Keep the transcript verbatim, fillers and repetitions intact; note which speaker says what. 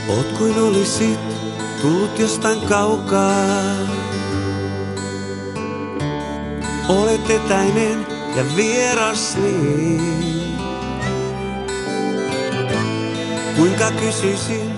Speaker 1: Oot kuin olisit tullut jostain kaukaa. Olet etäinen ja vieras niin. Kuinka kysyisin,